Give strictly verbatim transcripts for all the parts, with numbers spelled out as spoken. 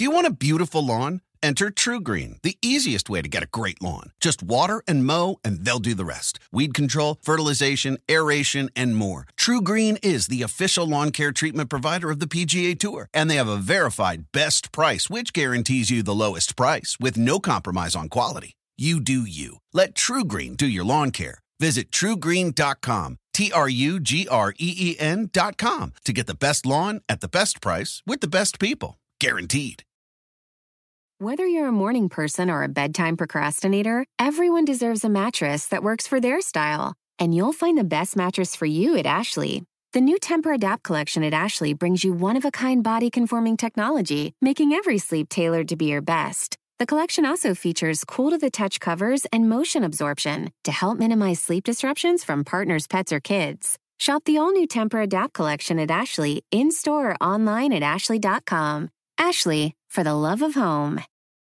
Do you want a beautiful lawn? Enter TruGreen, the easiest way to get a great lawn. Just water and mow, and they'll do the rest. Weed control, fertilization, aeration, and more. TruGreen is the official lawn care treatment provider of the P G A Tour, and they have a verified best price, which guarantees you the lowest price with no compromise on quality. You do you. Let TruGreen do your lawn care. Visit True Green dot com, T R U G R E E N dot com, to get the best lawn at the best price with the best people. Guaranteed. Whether you're a morning person or a bedtime procrastinator, everyone deserves a mattress that works for their style. And you'll find the best mattress for you at Ashley. The new Temper-Adapt collection at Ashley brings you one-of-a-kind body-conforming technology, making every sleep tailored to be your best. The collection also features cool-to-the-touch covers and motion absorption to help minimize sleep disruptions from partners, pets, or kids. Shop the all-new Temper-Adapt collection at Ashley, in-store or online at ashley dot com. Ashley, for the love of home.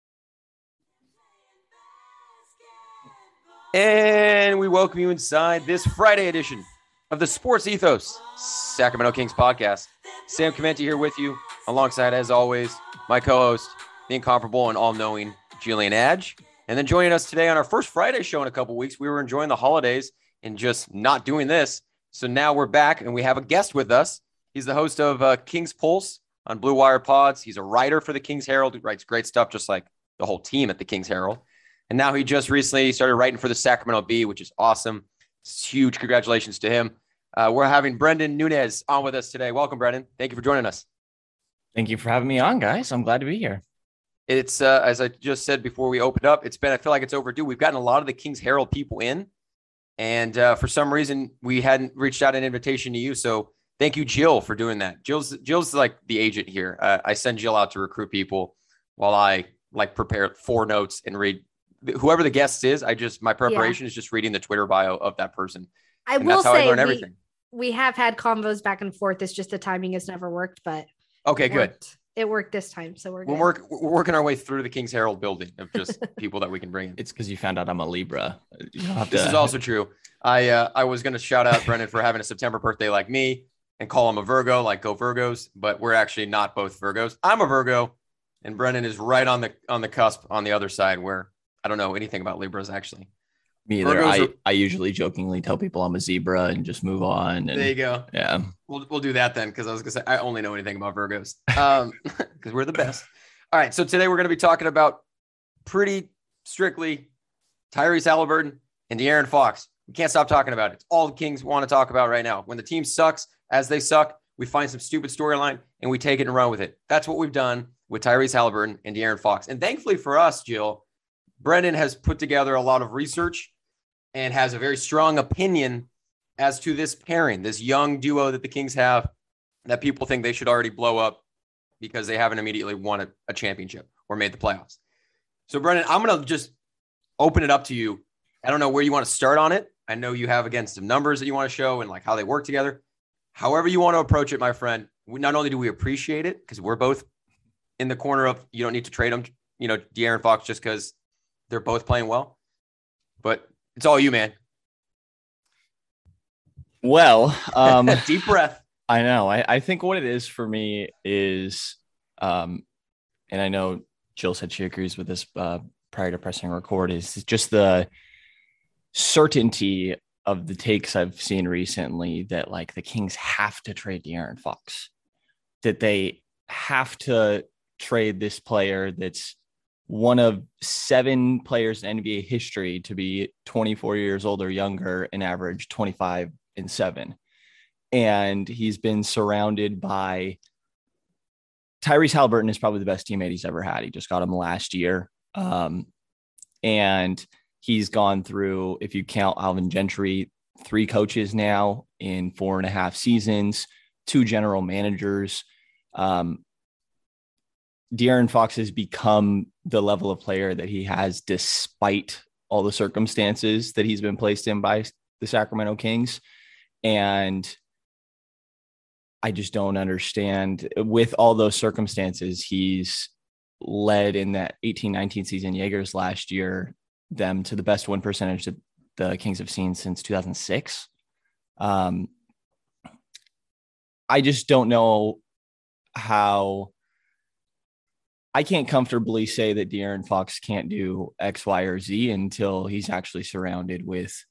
And we welcome you inside this Friday edition of the Sports Ethos Sacramento Kings podcast. Sam Clemente here with you, alongside, as always, my co-host, the incomparable and all-knowing Julian Adge. And then joining us today on our first Friday show in a couple weeks, we were enjoying the holidays and just not doing this. So now we're back and we have a guest with us. He's the host of uh, King's Pulse on Blue Wire Pods. He's a writer for the King's Herald. He writes great stuff, just like the whole team at the King's Herald. And now he just recently started writing for the Sacramento Bee, which is awesome. It's huge congratulations to him. Uh, we're having Brendan Nunez on with us today. Welcome, Brendan. Thank you for joining us. Thank you for having me on, guys. I'm glad to be here. It's, uh, as I just said before we opened up, it's been, I feel like it's overdue. We've gotten a lot of the King's Herald people in, and uh, for some reason, we hadn't reached out an invitation to you. So thank you, Jill, for doing that. Jill's, Jill's like the agent here. Uh, I send Jill out to recruit people while I like prepare four notes and read whoever the guest is. I just, my preparation yeah. is just reading the Twitter bio of that person. I and will that's how say I learn we, everything. we have had convos back and forth. It's just the timing has never worked, but okay, it good. Worked. It worked this time. So we're, we're, good. work, we're working our way through the King's Herald building of just people that we can bring in. It's because you found out I'm a Libra. You don't have this to... is also true. I, uh, I was going to shout out Brendan for having a September birthday like me and call him a Virgo, like go Virgos, but we're actually not both Virgos. I'm a Virgo and Brendan is right on the, on the cusp on the other side where I don't know anything about Libras, actually. Me either. I, are... I usually jokingly tell people I'm a zebra and just move on. And, there you go. Yeah. We'll we'll do that then, because I was going to say I only know anything about Virgos um, because we're the best. All right, so today we're going to be talking about pretty strictly Tyrese Haliburton and De'Aaron Fox. We can't stop talking about it. It's all the Kings want to talk about right now. When the team sucks, as they suck, we find some stupid storyline and we take it and run with it. That's what we've done with Tyrese Haliburton and De'Aaron Fox. And thankfully for us, Jill, Brendan has put together a lot of research and has a very strong opinion as to this pairing, this young duo that the Kings have that people think they should already blow up because they haven't immediately won a, a championship or made the playoffs. So, Brendan, I'm going to just open it up to you. I don't know where you want to start on it. I know you have, again, some numbers that you want to show and like how they work together. However you want to approach it, my friend, we, not only do we appreciate it because we're both in the corner of you don't need to trade them, you know, De'Aaron Fox just because they're both playing well, but it's all you, man. Well, um, deep breath. I know. I, I think what it is for me is, um, and I know Jill said she agrees with this uh, prior to pressing record, is just the certainty of the takes I've seen recently that like the Kings have to trade De'Aaron Fox, that they have to trade this player that's one of seven players in N B A history to be twenty-four years old or younger and average twenty-five and seven. And he's been surrounded by Tyrese Haliburton is probably the best teammate he's ever had. He just got him last year. Um, and he's gone through, if you count Alvin Gentry, three coaches now in four and a half seasons, two general managers. Um, De'Aaron Fox has become the level of player that he has despite all the circumstances that he's been placed in by the Sacramento Kings. And I just don't understand, with all those circumstances, he's led in that eighteen nineteen season, Jaegers last year, them to the best win percentage that the Kings have seen since two thousand six. Um, I just don't know how I can't comfortably say that De'Aaron Fox can't do X, Y, or Z until he's actually surrounded with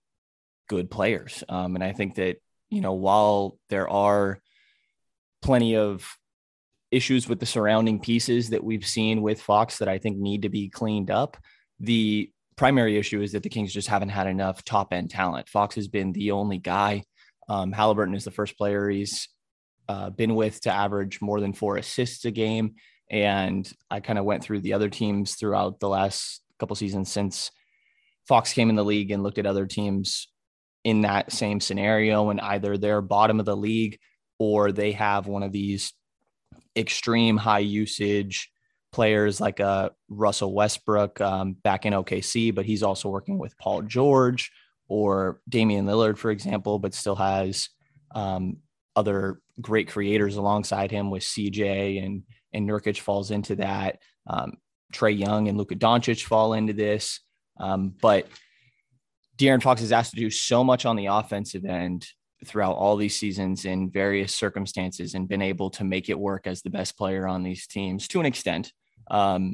good players. Um, and I think that, you know, while there are plenty of issues with the surrounding pieces that we've seen with Fox that I think need to be cleaned up, the primary issue is that the Kings just haven't had enough top end talent. Fox has been the only guy. Um, Halliburton is the first player he's uh, been with to average more than four assists a game. And I kind of went through the other teams throughout the last couple seasons since Fox came in the league and looked at other teams in that same scenario. And either they're bottom of the league or they have one of these extreme high usage players like uh, Russell Westbrook um, back in O K C, but he's also working with Paul George, or Damian Lillard, for example, but still has um, other great creators alongside him with C J and and Nurkic falls into that. Um, Trae Young and Luka Doncic fall into this. Um, but De'Aaron Fox is asked to do so much on the offensive end throughout all these seasons in various circumstances and been able to make it work as the best player on these teams to an extent. Um,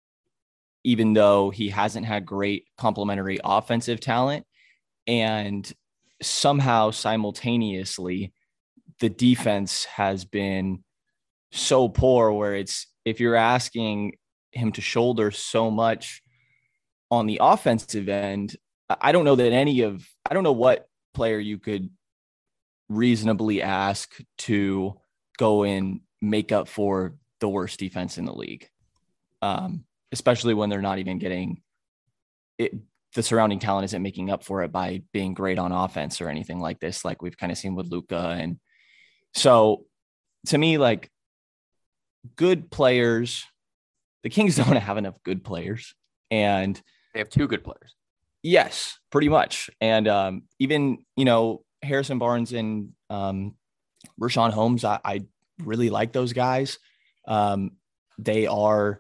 even though he hasn't had great complementary offensive talent, and somehow simultaneously the defense has been so poor where it's, if you're asking him to shoulder so much on the offensive end, I don't know that any of, I don't know what player you could reasonably ask to go and make up for the worst defense in the league. Um, especially when they're not even getting it. The surrounding talent isn't making up for it by being great on offense or anything like this, like we've kind of seen with Luka. And so to me, like, good players, the Kings don't have enough good players, and they have two good players. Yes, pretty much. And um, even, you know, Harrison Barnes and um, Rashawn Holmes, I, I really like those guys. Um, they are,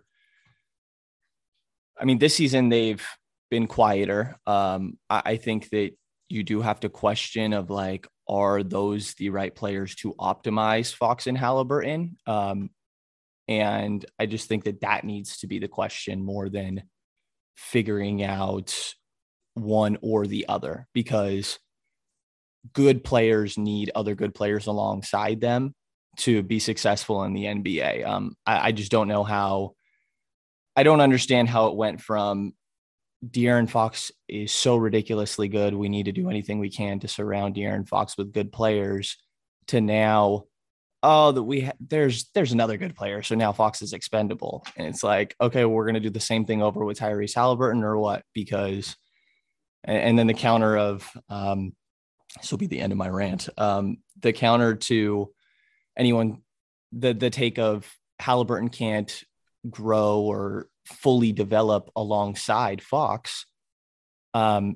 I mean, this season they've been quieter. Um, I, I think that you do have to question of like, are those the right players to optimize Fox and Halliburton? Um, and I just think that that needs to be the question more than figuring out one or the other, because good players need other good players alongside them to be successful in the N B A. Um, I, I just don't know how, I don't understand how it went from De'Aaron Fox is so ridiculously good, we need to do anything we can to surround De'Aaron Fox with good players, to now, oh, that we ha- there's there's another good player, so now Fox is expendable. And it's like, okay, we're going to do the same thing over with Tyrese Halliburton or what? Because, and, and then the counter of, um, this will be the end of my rant. Um, the counter to anyone, the the take of Halliburton can't grow or fully develop alongside Fox. Um,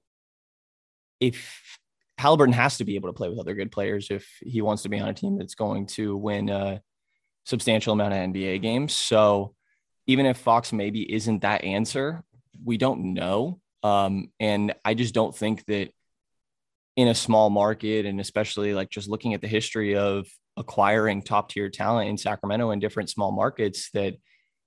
if Halliburton has to be able to play with other good players if he wants to be on a team that's going to win a substantial amount of N B A games. So even if Fox maybe isn't that answer, we don't know. Um, and I just don't think that in a small market, and especially like just looking at the history of acquiring top tier talent in Sacramento and different small markets, that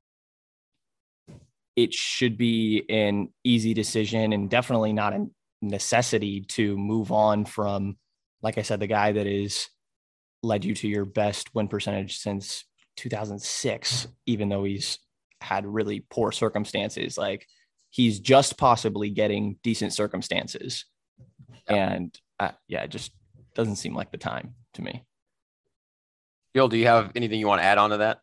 it should be an easy decision and definitely not a necessity to move on from, like I said, the guy that is led you to your best win percentage since two thousand six, even though he's had really poor circumstances. Like, he's just possibly getting decent circumstances. And uh, yeah, it just doesn't seem like the time to me. Gil, do you have anything you want to add on to that?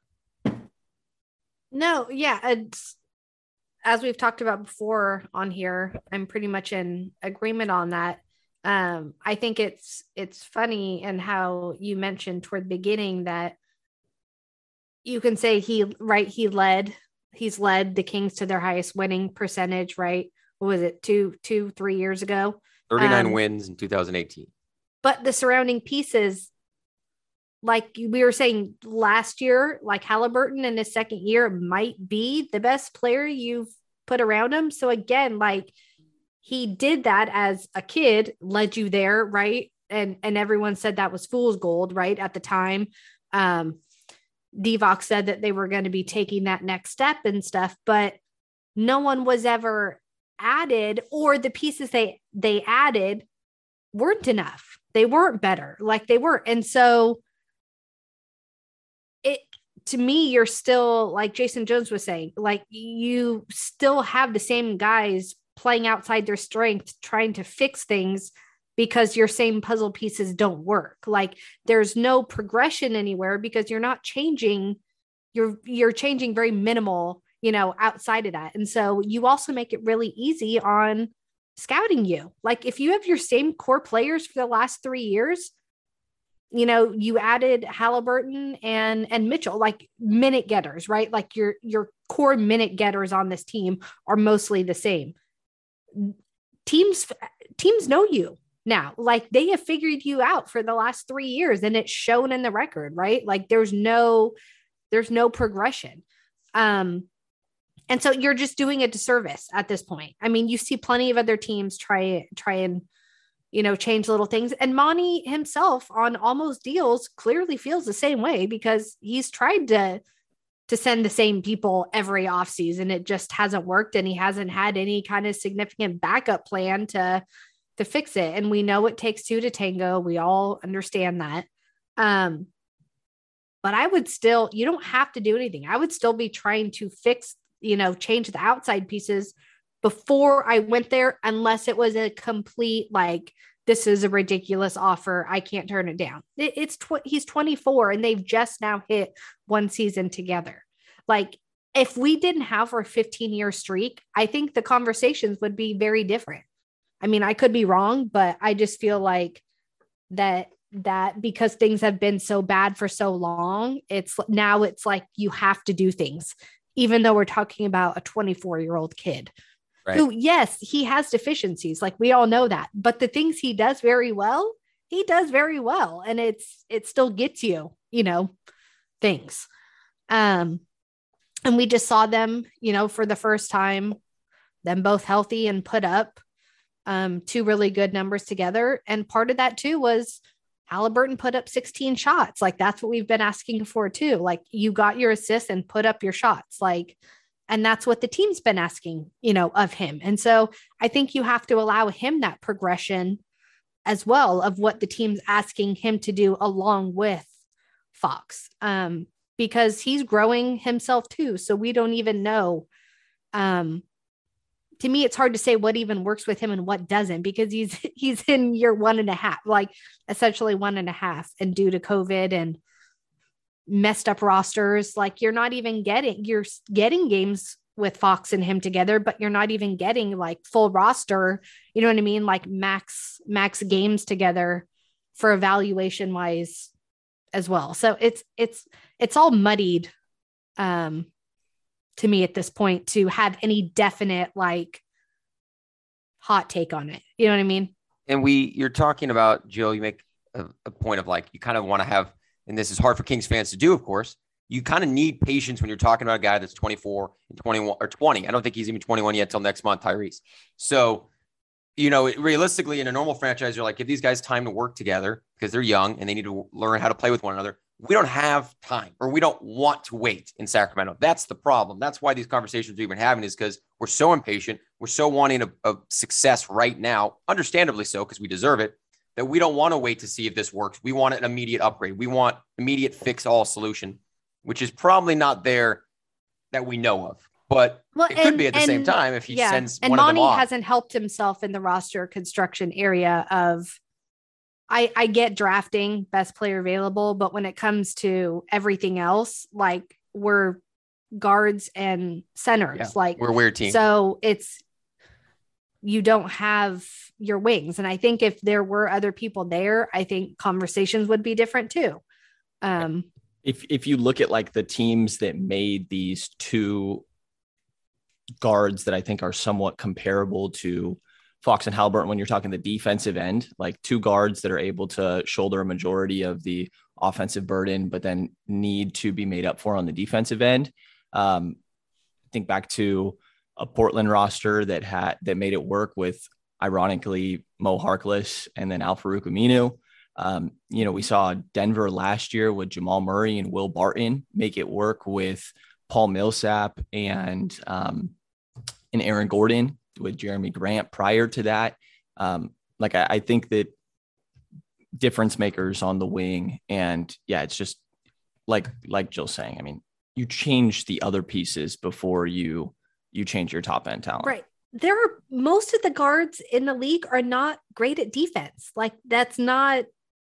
No, yeah. It's, as we've talked about before on here, I'm pretty much in agreement on that. Um, I think it's it's funny and how you mentioned toward the beginning that you can say he right he led he's led the Kings to their highest winning percentage, right? What was it, two two three years ago? thirty-nine um, wins in two thousand eighteen. But the surrounding pieces, like we were saying last year, like Halliburton in his second year might be the best player you've put around him. So again, like, he did that as a kid, led you there, right? And and everyone said that was fool's gold, right, at the time. Um, Divock said that they were going to be taking that next step and stuff, but no one was ever added, or the pieces they they added weren't enough. They weren't better, like they weren't. And so it, to me, you're still, like Jason Jones was saying, like you still have the same guys playing outside their strength, trying to fix things because your same puzzle pieces don't work. Like there's no progression anywhere because you're not changing. You're, you're changing very minimal, you know, outside of that. And so you also make it really easy on scouting you. Like if you have your same core players for the last three years, you know, you added Halliburton and, and Mitchell, like minute getters, right? Like your, your core minute getters on this team are mostly the same. Teams, teams know you now, like they have figured you out for the last three years and it's shown in the record, right? Like there's no, there's no progression. Um, And so you're just doing a disservice at this point. I mean, you see plenty of other teams try, try and, you know, change little things. And Monty himself on almost deals clearly feels the same way because he's tried to, to send the same people every offseason. It just hasn't worked. And he hasn't had any kind of significant backup plan to, to fix it. And we know it takes two to tango. We all understand that. Um, but I would still, you don't have to do anything. I would still be trying to fix, you know, change the outside pieces before I went there, unless it was a complete, like, this is a ridiculous offer. I can't turn it down. It, it's, tw- he's twenty-four and they've just now hit one season together. Like if we didn't have our fifteen year streak, I think the conversations would be very different. I mean, I could be wrong, but I just feel like that, that because things have been so bad for so long, it's now it's like, you have to do things. Even though we're talking about a twenty-four year old kid right. who, yes, he has deficiencies. Like we all know that, but the things he does very well, he does very well. And it's, it still gets you, you know, things. Um, and we just saw them, you know, for the first time, them both healthy and put up um, two really good numbers together. And part of that too was Halliburton put up sixteen shots. Like that's what we've been asking for too. Like you got your assists and put up your shots. Like, and that's what the team's been asking, you know, of him. And so I think you have to allow him that progression as well of what the team's asking him to do along with Fox, um, because he's growing himself too. So we don't even know, um, to me, it's hard to say what even works with him and what doesn't, because he's, he's in year one and a half, like essentially one and a half. And due to COVID and messed up rosters, like you're not even getting, you're getting games with Fox and him together, but you're not even getting like full roster. You know what I mean? Like max, max games together for evaluation wise as well. So it's, it's, it's all muddied. Um, to me at this point to have any definite like hot take on it. You know what I mean? And we, you're talking about, Jill, you make a, a point of like, you kind of want to have, and this is hard for Kings fans to do, of course, you kind of need patience when you're talking about a guy that's twenty-four and twenty-one or twenty. I don't think he's even twenty-one yet till next month, Tyrese. So, you know, realistically in a normal franchise, you're like, give these guys time to work together because they're young and they need to learn how to play with one another. We don't have time, or we don't want to wait in Sacramento. That's the problem. That's why these conversations we've been having is because we're so impatient. We're so wanting a, a success right now, understandably so, because we deserve it, that we don't want to wait to see if this works. We want an immediate upgrade. We want immediate fix all solution, which is probably not there that we know of. But well, it and, could be at the and, same time if he yeah. sends and one Monty of them off. hasn't helped himself in the roster construction area of, I, I get drafting best player available, but when it comes to everything else, like we're guards and centers, Yeah, like we're a weird team. So it's, you don't have your wings. And I think if there were other people there, I think conversations would be different too. Um, if, if you look at like the teams that made these two guards that I think are somewhat comparable to Fox and Halliburton, when you're talking the defensive end, like two guards that are able to shoulder a majority of the offensive burden, but then need to be made up for on the defensive end. Um, think back to a Portland roster that had, that made it work with, ironically, Mo Harkless and then Al-Farouq Aminu. Um, you know, we saw Denver last year with Jamal Murray and Will Barton make it work with Paul Millsap and um, and Aaron Gordon with Jeremy Grant prior to that. Um, like I, I think that difference makers on the wing, and yeah, it's just like like Jill's saying. I mean, you change the other pieces before you you change your top end talent. Right. There are most of the guards in the league are not great at defense. Like that's not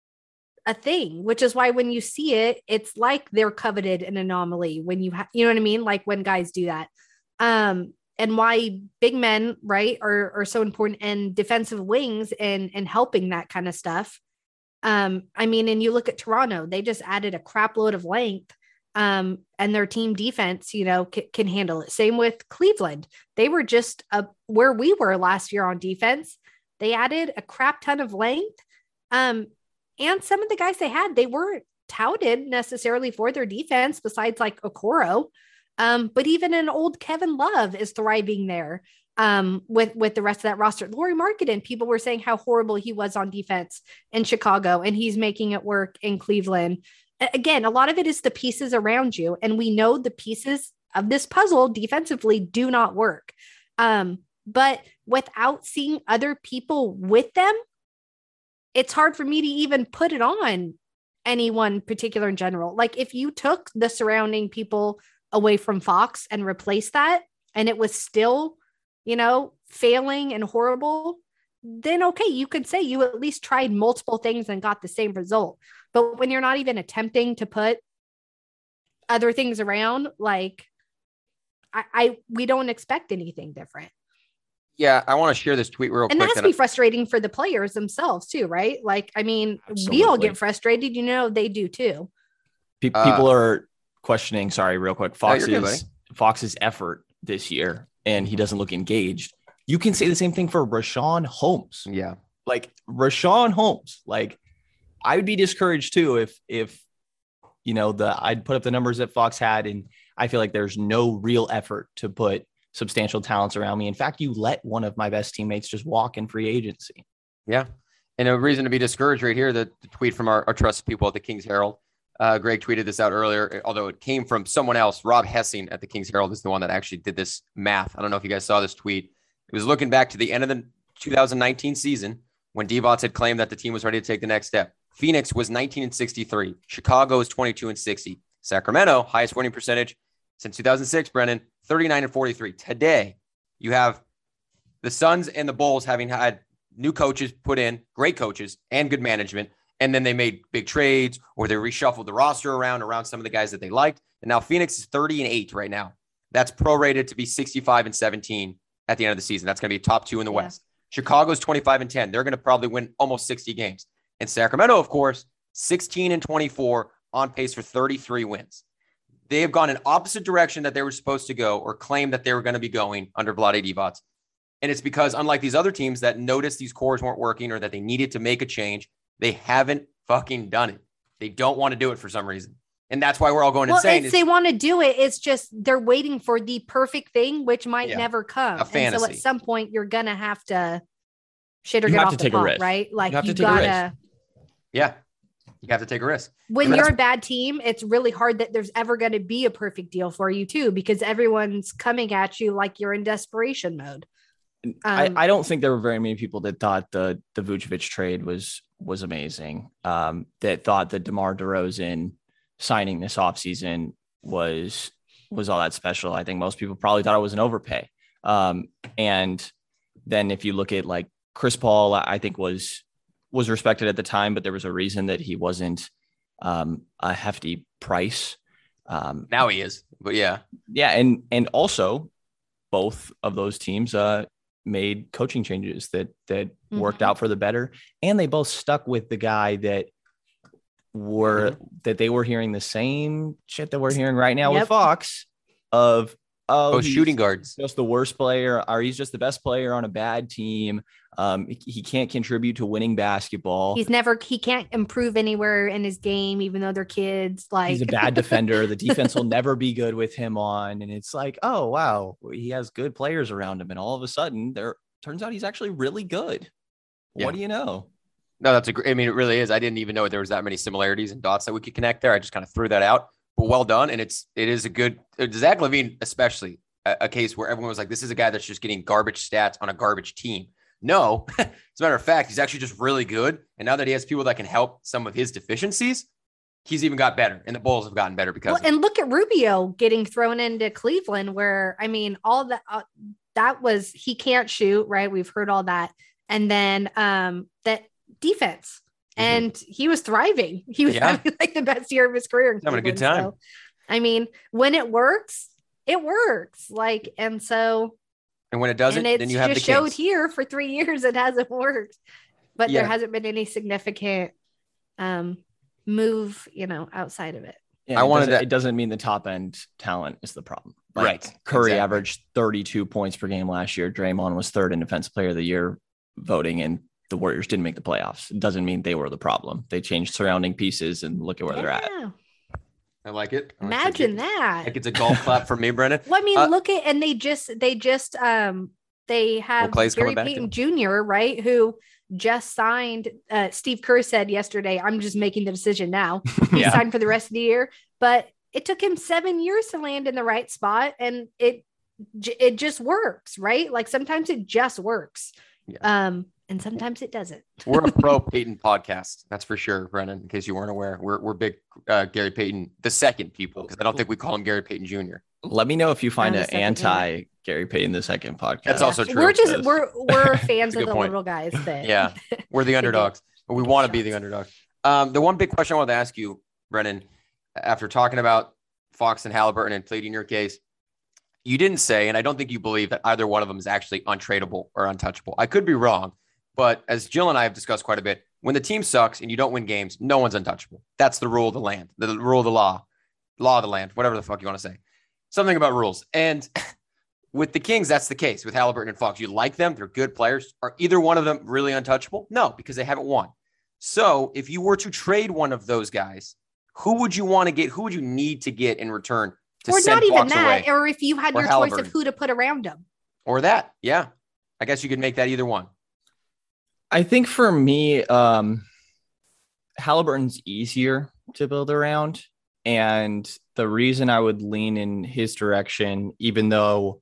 a thing, which is why when you see it, it's like they're coveted an anomaly when you have, you know what I mean? Like when guys do that. Um, and why big men, right, are, are so important, and defensive wings and, and helping that kind of stuff. Um, I mean, and you look at Toronto, they just added a crap load of length. Um, and their team defense, you know, c- can handle it. Same with Cleveland. They were just uh, where we were last year on defense. They added a crap ton of length. Um, and some of the guys they had, they weren't touted necessarily for their defense besides like Okoro. Um, but even an old Kevin Love is thriving there um, with, with the rest of that roster. Lauri Markkanen, people were saying how horrible he was on defense in Chicago, and he's making it work in Cleveland. Again, a lot of it is the pieces around you. And we know the pieces of this puzzle defensively do not work. Um, but without seeing other people with them, it's hard for me to even put it on anyone particular in general. Like if you took the surrounding people away from Fox and replaced that, and it was still, you know, failing and horrible, then okay, you could say you at least tried multiple things and got the same result. But when you're not even attempting to put other things around, like I, I we don't expect anything different. Yeah, I want to share this tweet real and quick. And that has to be frustrating for the players themselves too, right? Like, I mean, Absolutely. we all get frustrated, you know, they do too. People uh, are questioning, sorry, real quick, Fox's, no, good, Fox's effort this year, and he doesn't look engaged. You can say the same thing for Richaun Holmes. Yeah. Like Richaun Holmes, like I would be discouraged too if, if, you know, the, I'd put up the numbers that Fox had, and I feel like there's no real effort to put substantial talents around me. In fact, you let one of my best teammates just walk in free agency. Yeah. And a reason to be discouraged right here, the, the tweet from our, our trusted people at the King's Herald. Uh, Greg tweeted this out earlier, although it came from someone else. Rob Hessing at the King's Herald is the one that actually did this math. I don't know if you guys saw this tweet. It was looking back to the end of the two thousand nineteen season when Divac had claimed that the team was ready to take the next step. Phoenix was nineteen and sixty-three. Chicago is twenty-two and sixty. Sacramento, highest winning percentage since two thousand six, Brennan, thirty-nine and forty-three. Today, you have the Suns and the Bulls having had new coaches put in, great coaches and good management. And then they made big trades, or they reshuffled the roster around, around some of the guys that they liked. And now Phoenix is thirty and eight right now. That's prorated to be sixty-five and seventeen at the end of the season. That's going to be top two in the yeah. West. Chicago's twenty-five and ten. They're going to probably win almost sixty games. And Sacramento, of course, sixteen and twenty-four, on pace for thirty-three wins. They have gone in opposite direction that they were supposed to go, or claim that they were going to be going under Vlade Divac. And it's because, unlike these other teams that noticed these cores weren't working or that they needed to make a change, they haven't fucking done it. They don't want to do it for some reason. And that's why we're all going well, insane. Well, they want to do it. It's just they're waiting for the perfect thing, which might yeah, never come. A fantasy. And so at some point, you're going to have to shit or you get have off to the take pot, a risk. right? Like you, you gotta. Yeah. You have to take a risk. When you're a bad team, it's really hard that there's ever going to be a perfect deal for you too, because everyone's coming at you like you're in desperation mode. Um, I, I don't think there were very many people that thought the the Vucevic trade was was amazing. Um, that thought that DeMar DeRozan signing this offseason was was all that special. I think most people probably thought it was an overpay. Um, and then if you look at like Chris Paul, I think was was respected at the time, but there was a reason that he wasn't um, a hefty price. Um, now he is, but yeah, yeah, and and also both of those teams uh, made coaching changes that that mm-hmm. worked out for the better, and they both stuck with the guy that were mm-hmm. that they were hearing the same shit that we're hearing right now yep. with Fox of oh, oh shooting guards, just the worst player, or he's just the best player on a bad team. Um, he, he can't contribute to winning basketball. He's never he can't improve anywhere in his game, even though they're kids. Like he's a bad defender. The defense will never be good with him on. And it's like, oh wow, he has good players around him, and all of a sudden, there turns out he's actually really good. Yeah. What do you know? No, that's a great. I mean, it really is. I didn't even know there was that many similarities and dots that we could connect there. I just kind of threw that out, but well done. And it's it is a good Zach LaVine, especially a, a case where everyone was like, "This is a guy that's just getting garbage stats on a garbage team." No, as a matter of fact, he's actually just really good. And now that he has people that can help some of his deficiencies, he's even got better. And the Bulls have gotten better because. Well, and look at Rubio getting thrown into Cleveland, where I mean, all that uh, that was he can't shoot, right? We've heard all that, and then um that. defense and mm-hmm. he was thriving. He was yeah. having like the best year of his career. In having a good time. So, I mean, when it works, it works. Like, and so, and when it doesn't, then you have just the showed Kings. Here for three years, it hasn't worked, but yeah. there hasn't been any significant um, move, you know, outside of it. Yeah, I it wanted doesn't, to, it doesn't mean the top end talent is the problem. Like, right. Curry exactly. averaged thirty-two points per game last year. Draymond was third in defensive player of the year voting, and the Warriors didn't make the playoffs. It doesn't mean they were the problem. They changed surrounding pieces and look at where yeah. they're at. I like it. I Imagine like that. Like it's a golf clap for me, Brennan. Well, I mean, uh, look at, and they just, they just, um, they have well, Gary Payton Junior, right? Who just signed, uh, Steve Kerr said yesterday, I'm just making the decision now. He yeah. signed for the rest of the year, but it took him seven years to land in the right spot. And it, it just works, right? Like sometimes it just works. Yeah. Um, and sometimes it doesn't. We're a pro Payton podcast. That's for sure, Brennan, in case you weren't aware. We're, we're big uh, Gary Payton, the second people, because I don't think we call him Gary Payton Junior Let me know if you find an anti Gary Payton the second podcast. That's also true. We're just, we're, we're fans of the point. little guys. That yeah. We're the underdogs. We want to be the underdog. Um, the one big question I wanted to ask you, Brennan, after talking about Fox and Halliburton and pleading your case, you didn't say, and I don't think you believe that either one of them is actually untradeable or untouchable. I could be wrong, but as Jill and I have discussed quite a bit, when the team sucks and you don't win games, no one's untouchable. That's the rule of the land, the rule of the law, law of the land, whatever the fuck you want to say. Something about rules. And with the Kings, that's the case with Halliburton and Fox. You like them. They're good players. Are either one of them really untouchable? No, because they haven't won. So if you were to trade one of those guys, who would you want to get? Who would you need to get in return? To or send not even Fox that, away? or if you had Or your Halliburton. choice of who to put around them. Or that, yeah. I guess you could make that either one. I think for me, um, Halliburton's easier to build around. And the reason I would lean in his direction, even though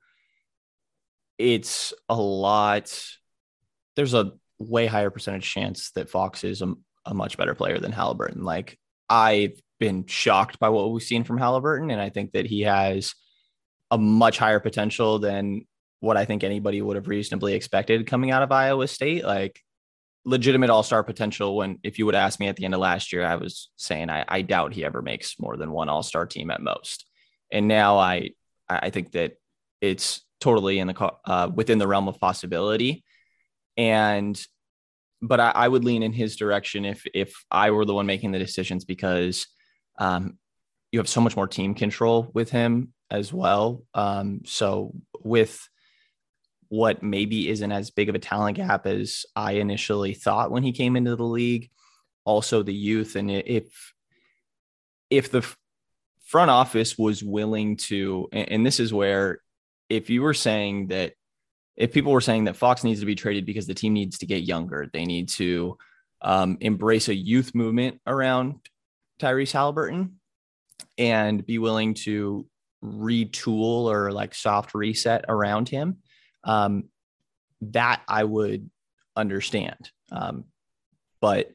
it's a lot, there's a way higher percentage chance that Fox is a, a much better player than Halliburton. Like, I've been shocked by what we've seen from Halliburton, and I think that he has a much higher potential than what I think anybody would have reasonably expected coming out of Iowa State. Like, legitimate all-star potential. When, if you would ask me at the end of last year, I was saying I, I doubt he ever makes more than one all-star team at most. And now I I think that it's totally in the uh, within the realm of possibility. And but I, I would lean in his direction if if I were the one making the decisions, because um, you have so much more team control with him as well. Um, so with what maybe isn't as big of a talent gap as I initially thought when he came into the league, also the youth, and if if the front office was willing to, and this is where, if you were saying that, if people were saying that Fox needs to be traded because the team needs to get younger, they need to um, embrace a youth movement around Tyrese Halliburton and be willing to retool or like soft reset around him, um, that I would understand. Um, but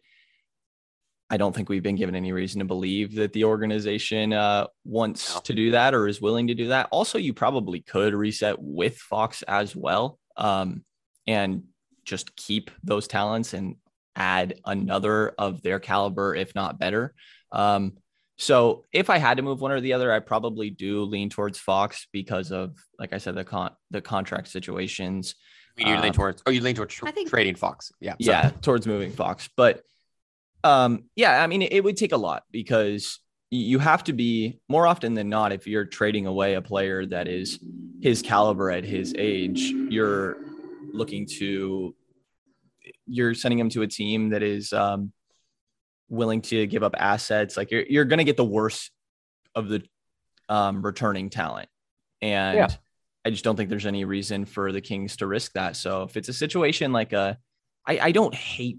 I don't think we've been given any reason to believe that the organization uh, wants no. to do that or is willing to do that. Also, you probably could reset with Fox as well, um, and just keep those talents and add another of their caliber, if not better. Um, so if I had to move one or the other, I probably do lean towards Fox because of, like I said, the con the contract situations. You lean Um, towards, oh, you lean towards tr- I think- trading Fox. Yeah. yeah, sorry. towards moving Fox. But um, yeah, I mean, it, it would take a lot, because you have to be, more often than not, if you're trading away a player that is his caliber at his age, you're looking to, you're sending him to a team that is um, willing to give up assets. Like, you're, you're going to get the worst of the um, returning talent. And Yeah. I just don't think there's any reason for the Kings to risk that. So if it's a situation like a, I, I don't hate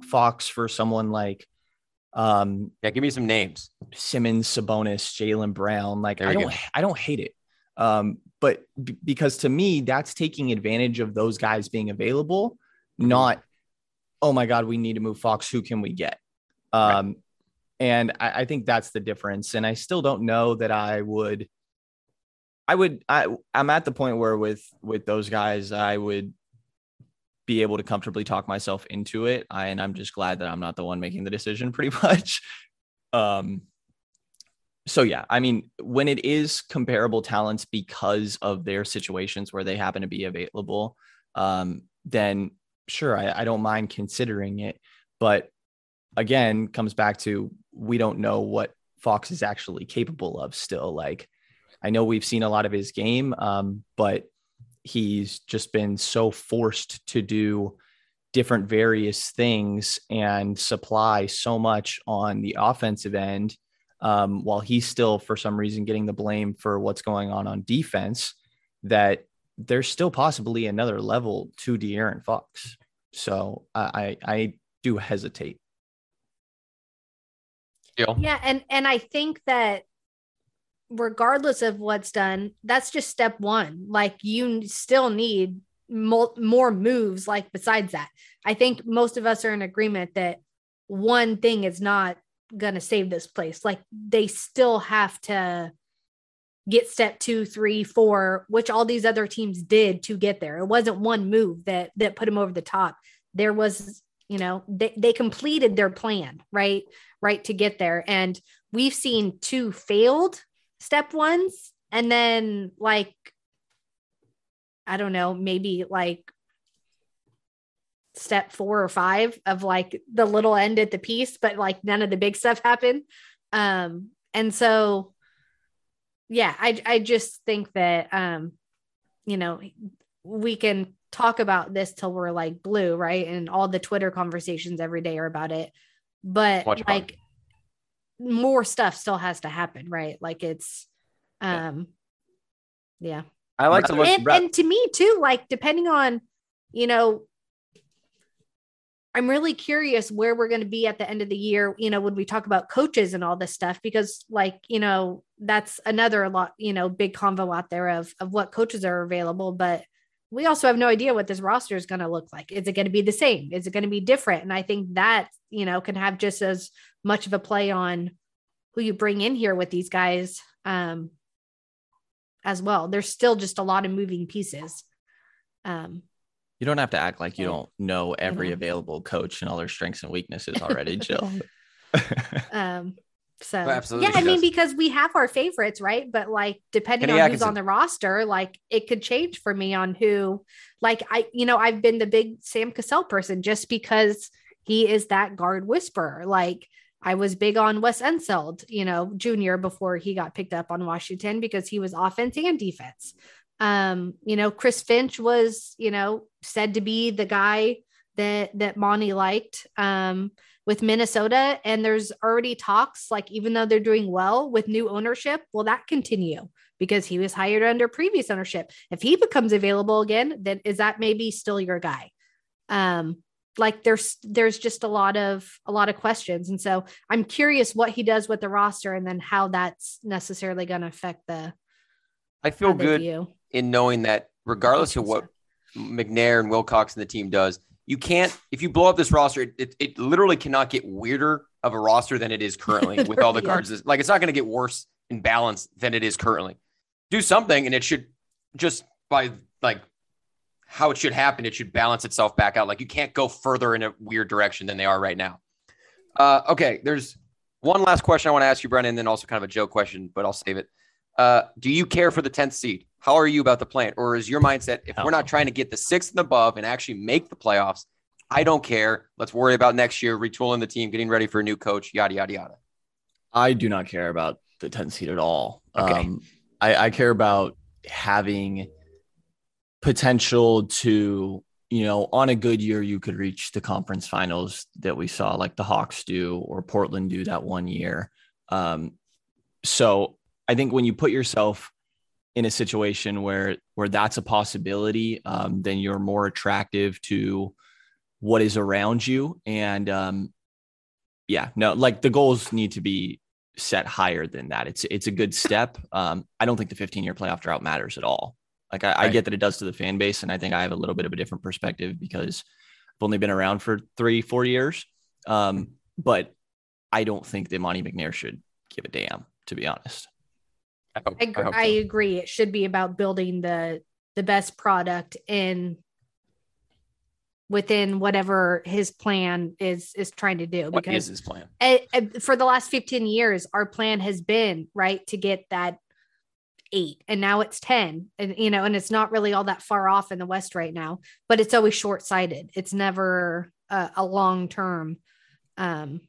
Fox for someone like um, yeah, give me some names. Simmons, Sabonis, Jaylen Brown. Like I don't, go. I don't hate it. Um, but b- because to me, that's taking advantage of those guys being available, mm-hmm. not, oh my God, we need to move Fox. Who can we get? Um, right. And I, I think that's the difference. And I still don't know that I would, I would, I, I'm at the point where with, with those guys, I would be able to comfortably talk myself into it. I, and I'm just glad that I'm not the one making the decision pretty much. Um, so yeah, I mean, when it is comparable talents because of their situations where they happen to be available, um, then sure, I, I don't mind considering it. But again, comes back to, we don't know what Fox is actually capable of still. Like, I know we've seen a lot of his game, um, but he's just been so forced to do different various things and supply so much on the offensive end, um, while he's still, for some reason, getting the blame for what's going on on defense, that there's still possibly another level to De'Aaron Fox. So I, I do hesitate. Yeah. And, and I think that regardless of what's done, that's just step one. Like, you still need mo- more moves. Like, besides that, I think most of us are in agreement that one thing is not going to save this place. Like, they still have to get step two, three, four, which all these other teams did to get there. It wasn't one move that, that put them over the top. There was, you know, they, they completed their plan, right? Right. To get there. And we've seen two failed step ones. And then, like, I don't know, maybe like step four or five of like the little end at the piece, but like none of the big stuff happened. Um, and so, yeah, I, I just think that, um, you know, we can talk about this till we're like blue, right? And all the Twitter conversations every day are about it. But Watch like fun. More stuff still has to happen, right? Like, it's, um, yeah. I like to look, and, and to me too, like, depending on, you know, I'm really curious where we're going to be at the end of the year, you know, when we talk about coaches and all this stuff, because like, you know, that's another lot, you know, big convo out there of, of what coaches are available, but we also have no idea what this roster is going to look like. Is it going to be the same? Is it going to be different? And I think that, you know, can have just as much of a play on who you bring in here with these guys, um, as well. There's still just a lot of moving pieces. Um, You don't have to act like you don't know every you know. available coach and all their strengths and weaknesses already, Jill. um, so oh, absolutely yeah, I mean, because we have our favorites, right? But like, depending Kenny on Atkinson. Who's on the roster, like, it could change for me on who, like, I, you know, I've been the big Sam Cassell person just because he is that guard whisperer. Like, I was big on Wes Unseld, you know, Junior before he got picked up on Washington because he was offense and defense. Um, you know, Chris Finch was, you know, said to be the guy that, that Monty liked, um, with Minnesota. And there's already talks, like, even though they're doing well with new ownership, will that continue because he was hired under previous ownership? If he becomes available again, then is that maybe still your guy? Um, like there's, there's just a lot of, a lot of questions. And so I'm curious what he does with the roster and then how that's necessarily going to affect the, I feel good view. in knowing that regardless of what McNair and Wilcox and the team does, you can't, if you blow up this roster, it, it, it literally cannot get weirder of a roster than it is currently with all the yeah. guards. Like, it's not going to get worse in balance than it is currently. Do something and it should just by like how it should happen, it should balance itself back out. Like, you can't go further in a weird direction than they are right now. Uh, okay. There's one last question I want to ask you, Brennan, and then also kind of a joke question, but I'll save it. Uh, do you care for the tenth seed? How are you about the plan? Or is your mindset, if we're not trying to get the sixth and above and actually make the playoffs, I don't care. Let's worry about next year, retooling the team, getting ready for a new coach, yada, yada, yada. I do not care about the tenth seed at all. Okay. Um, I, I care about having potential to, you know, on a good year, you could reach the conference finals that we saw like the Hawks do or Portland do that one year. Um, so I think when you put yourself in a situation where, where that's a possibility, um, then you're more attractive to what is around you. And um, yeah, no, like the goals need to be set higher than that. It's it's a good step. Um, I don't think the fifteen year playoff drought matters at all. Like I, right. I get that it does to the fan base, and I think I have a little bit of a different perspective because I've only been around for three, four years. Um, but I don't think that Monty McNair should give a damn, to be honest. I, hope, I, agree, I, hope I so. agree. It should be about building the the best product in within whatever his plan is is trying to do. What because is his plan? it, it, for the last fifteen years, our plan has been right to get that eight, and now it's ten, and you know, and it's not really all that far off in the West right now. But it's always short sighted. It's never a, a long term. Um,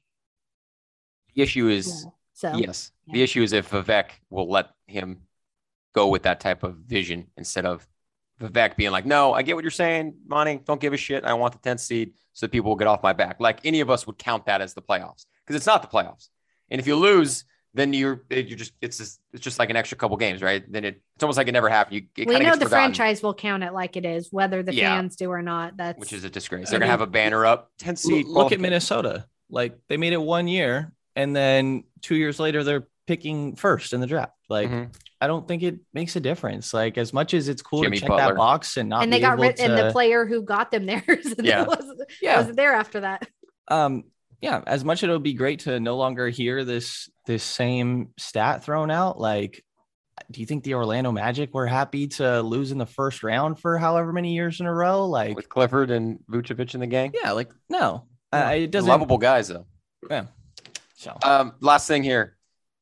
the issue is yeah, so yes. yeah. The issue is if Vivek will let him go with that type of vision instead of Vivek being like, no, I get what you're saying, Monty. Don't give a shit. I want the tenth seed so that people will get off my back. Like any of us would count that as the playoffs because it's not the playoffs. And if you lose, then you're you're just it's just it's just like an extra couple games, right? Then it, it's almost like it never happened. You it we know gets the forgotten, franchise will count it like it is, whether the Yeah. fans do or not. That's which is a disgrace. I They're gonna mean, have a banner up, tenth seed. Look at Minnesota. Like they made it one year, and then two years later they're picking first in the draft. Like Mhm. I don't think it makes a difference. Like as much as it's cool Jimmy to check Butler. that box and not and they be got able rid to, and the player who got them there Yeah. wasn't, Yeah. wasn't there after that. um yeah, as much as it would be great to no longer hear this this same stat thrown out. Like, do you think the Orlando Magic were happy to lose in the first round for however many years in a row? Like with Clifford and Vucevic in the gang. yeah, like no, uh, it They're doesn't. lovable guys though. Yeah. So Um, last thing here,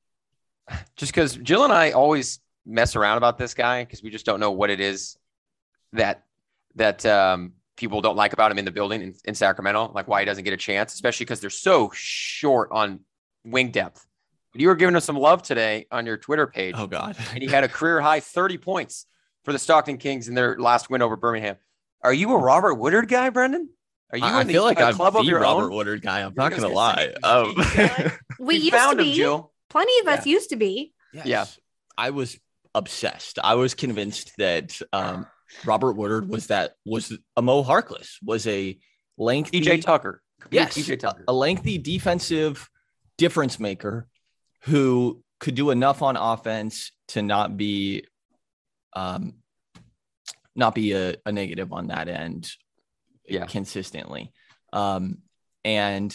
just because Jill and I always mess around about this guy because we just don't know what it is that that um, people don't like about him in the building in, in Sacramento, like why he doesn't get a chance, especially because they're so short on wing depth. You were giving us some love today on your Twitter page, oh god, and he had a career high thirty points for the Stockton Kings in their last win over Birmingham. Are you a Robert Woodard guy, Brendan? Are you I in the, feel like a I'm club the of your Robert own? Woodard guy. I'm You're not just gonna gonna lie. say- Um, Yeah. We You used to found him, be. Jill. Plenty of us used to be. Yes. Yeah. I was obsessed. I was convinced that um, Robert Woodard was that was a Mo Harkless, was a lengthy P J Tucker. yes, P J Tucker. a lengthy defensive difference maker who could do enough on offense to not be um not be a, a negative on that end Yeah. consistently. Um, and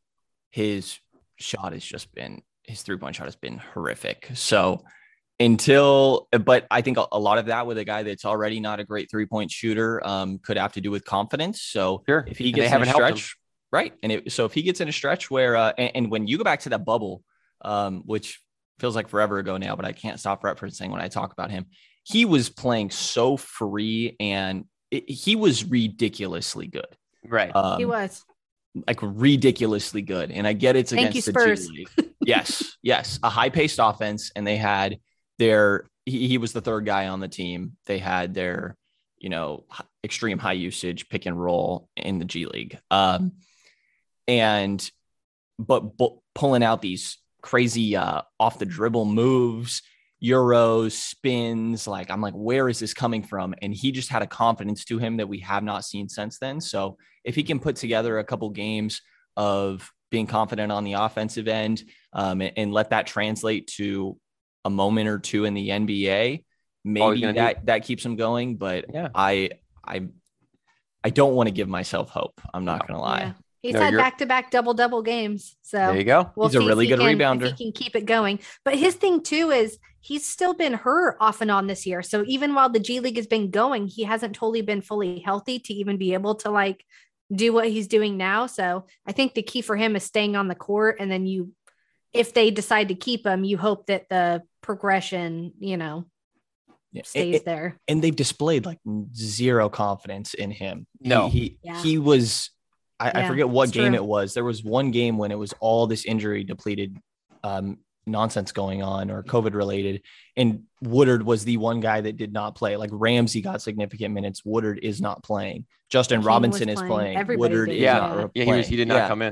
his shot has just been his three-point shot has been horrific. So until, but I think a, a lot of that with a guy that's already not a great three-point shooter um, could have to do with confidence. So Sure. if he And they gets in a haven't helped him. stretch, right. And it, so if he gets in a stretch where, uh, and, and when you go back to that bubble, um, which feels like forever ago now, but I can't stop referencing when I talk about him, he was playing so free and it, he was ridiculously good. Right. Um, He was. like ridiculously good. And I get it's Thank against you, the Spurs. G League. Yes, yes. A high-paced offense, and they had their he, he was the third guy on the team. They had their, you know, h- extreme high usage pick and roll in the G League. Um, and but, but pulling out these crazy uh off the dribble moves, euros, spins, like I'm like, where is this coming from? And he just had a confidence to him that we have not seen since then. So if he can put together a couple games of being confident on the offensive end um, and, and let that translate to a moment or two in the N B A, maybe that, that keeps him going. But Yeah. I, I, I don't want to give myself hope. I'm not No. going to lie. Yeah. He's No, had you're- back-to-back double-double games. So There you go. we'll He's a see if really he good can- rebounder. If he can keep it going. But his thing too is he's still been hurt off and on this year. So even while the G League has been going, he hasn't totally been fully healthy to even be able to like do what he's doing now. So I think the key for him is staying on the court. And then you, if they decide to keep him, you hope that the progression, you know, Yeah. stays And- there. and they've displayed like zero confidence in him. No. he he, Yeah. he was. I, I Yeah, forget what it's game true. it was. There was one game when it was all this injury depleted um, nonsense going on or COVID related, and Woodard was the one guy that did not play. Like Ramsey got significant minutes. Woodard is not playing. Justin King Robinson was is playing. playing. Everybody Woodard did, is Yeah. not Yeah. playing. He was. He did not Yeah. come in.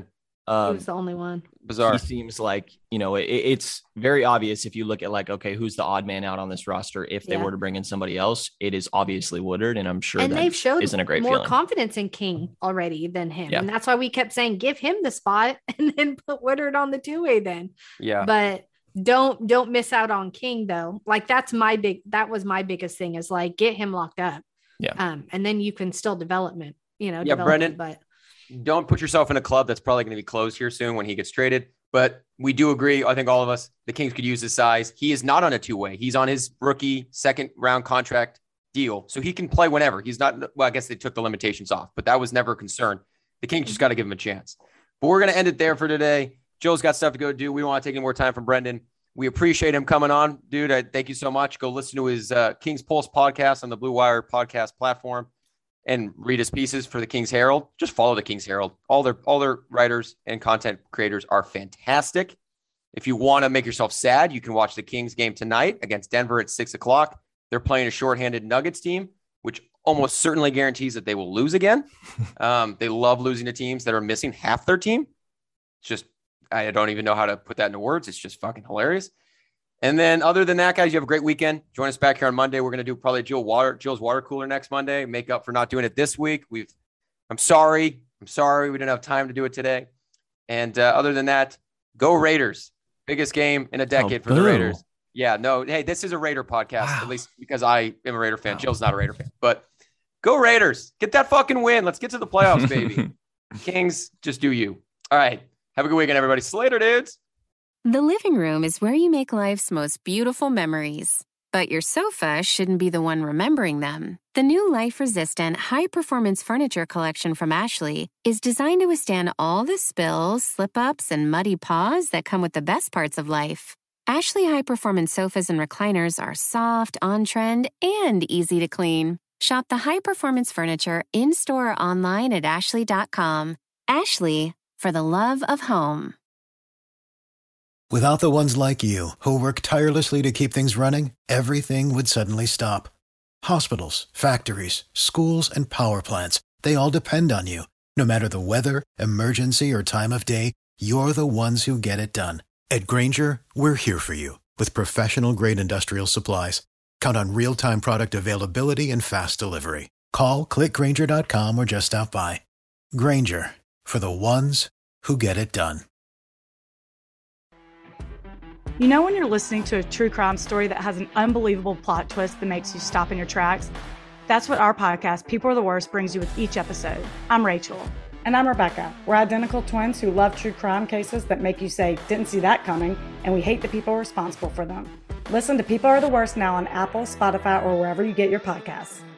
Um, he was the only one. Bizarre. He seems like, you know, it, it's very obvious if you look at like, okay, who's the odd man out on this roster? If they Yeah. were to bring in somebody else, it is obviously Woodard. And I'm sure And that they've showed isn't a great more feeling. confidence in King already than him. Yeah. And that's why we kept saying, give him the spot and then put Woodard on the two-way then. Yeah. But don't, don't miss out on King though. Like that's my big, that was my biggest thing is like, get him locked up. Yeah. Um, and then you can still development, you know, Yeah, develop Brendan, him, but don't put yourself in a club that's probably going to be closed here soon when he gets traded. But we do agree, I think all of us, the Kings could use his size. He is not on a two-way. He's on his rookie second round contract deal. So he can play whenever. He's not, well, I guess they took the limitations off, but that was never a concern. The Kings just got to give him a chance. But we're going to end it there for today. Joe's got stuff to go do. We don't want to take any more time from Brendan. We appreciate him coming on. Dude, I thank you so much. Go listen to his uh, Kings Pulse podcast on the Blue Wire podcast platform and read his pieces for the Kings Herald. Just follow the Kings Herald. All their all their writers and content creators are fantastic. If you want to make yourself sad, you can watch the Kings game tonight against Denver at six o'clock. They're playing a shorthanded Nuggets team, which almost certainly guarantees that they will lose again. Um, they love losing to teams that are missing half their team. It's just, I don't even know how to put that into words. It's just fucking hilarious. And then other than that, guys, you have a great weekend. Join us back here on Monday. We're going to do probably Jill water, Jill's water cooler next Monday. Make up for not doing it this week. We've, I'm sorry. I'm sorry. We didn't have time to do it today. And uh, other than that, go Raiders. Biggest game in a decade oh, for the boo. Raiders. Yeah, no. Hey, this is a Raider podcast, Wow. at least because I am a Raider fan. Wow. Jill's not a Raider fan, but go Raiders. Get that fucking win. Let's get to the playoffs, baby. Kings, just do you. All right. Have a good weekend, everybody. Slater, dudes. The living room is where you make life's most beautiful memories. But your sofa shouldn't be the one remembering them. The new life-resistant, high-performance furniture collection from Ashley is designed to withstand all the spills, slip-ups, and muddy paws that come with the best parts of life. Ashley high-performance sofas and recliners are soft, on-trend, and easy to clean. Shop the high-performance furniture in-store or online at ashley dot com. Ashley, for the love of home. Without the ones like you, who work tirelessly to keep things running, everything would suddenly stop. Hospitals, factories, schools, and power plants, they all depend on you. No matter the weather, emergency, or time of day, you're the ones who get it done. At Grainger, we're here for you with professional-grade industrial supplies. Count on real-time product availability and fast delivery. Call, click Grainger dot com, or just stop by. Grainger, for the ones who get it done. You know when you're listening to a true crime story that has an unbelievable plot twist that makes you stop in your tracks? That's what our podcast, People Are the Worst, brings you with each episode. I'm Rachel. And I'm Rebecca. We're identical twins who love true crime cases that make you say, didn't see that coming, and we hate the people responsible for them. Listen to People Are the Worst now on Apple, Spotify, or wherever you get your podcasts.